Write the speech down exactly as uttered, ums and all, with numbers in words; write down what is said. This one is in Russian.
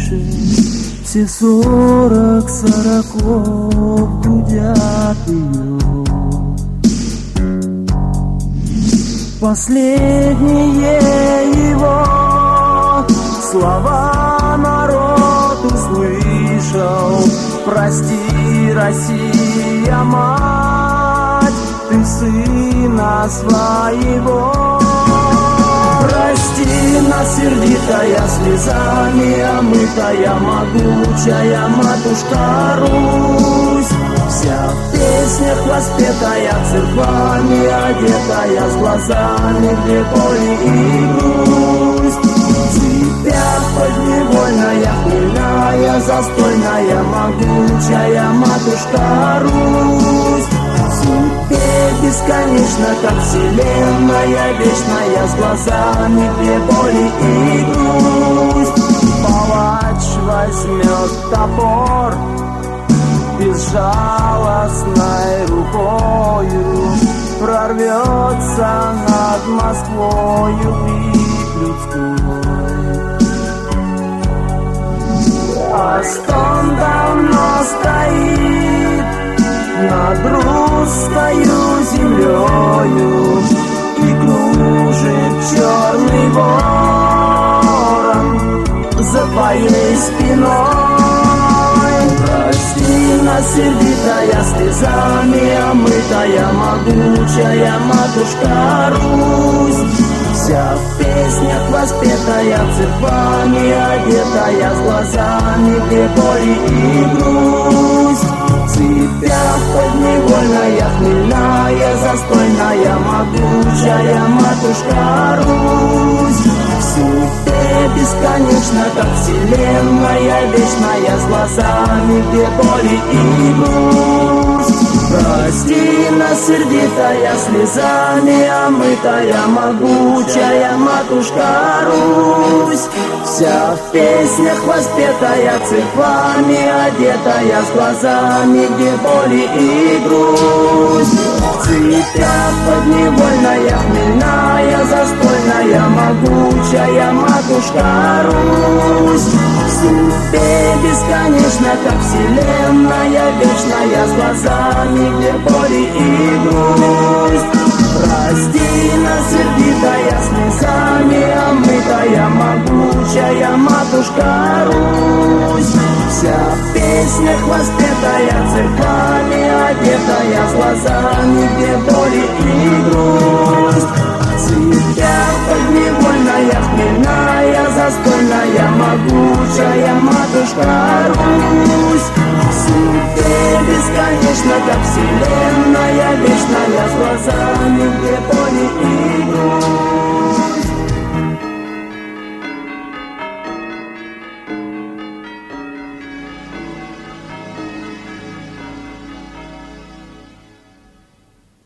тише, все сорок сороков гудят ее. Последние его слова народ услышал: прости, Россия, мать, ты сына своего. Прости нас, сердитая, слезами омытая, могучая матушка Русь, вся в песнях воспетая, церквами одетая, с глазами, где боль и грусть. Тебя подневольная, хмельная, застойная, могучая матушка Русь, бесконечно, как вселенная вечная, с глазами, где боли и грусть. Палач возьмет топор безжалостной рукою, прорвется над Москвою крик людской. А стон давно стоит над русскою землею, и кружит черный ворон за твоей спиной. Прости нас, сердитая, слезами омытая, могучая матушка Русь, вся в песнях воспетая, церквами одетая, с глазами, где боли и грусть. Тебя подневольная, хмельная, застойная, могучая матушка Русь, в судьбе бесконечно, как вселенная вечная, с глазами, где боли и грусть. Прости нас, сердитая, слезами омытая, могучая матушка Русь, вся в песнях воспетая, церквами одетая, с глазами, где боли и грусть. В цепях подневольная, хмельная, застойная, могучая матушка Русь, в судьбе бесконечно, как вселенная вечная, с глазами, где боли и грусть. Прости нас, сердитая, слезами омытая, могучая матушка Русь, вся в песнях воспетая, церквами одетая, с глазами, где боли и грусть. В цепях подневольная, хмельная, застойная, могучая матушка Русь, в судьбе бесконечно, как вселенная вечная, с глазами, где боли и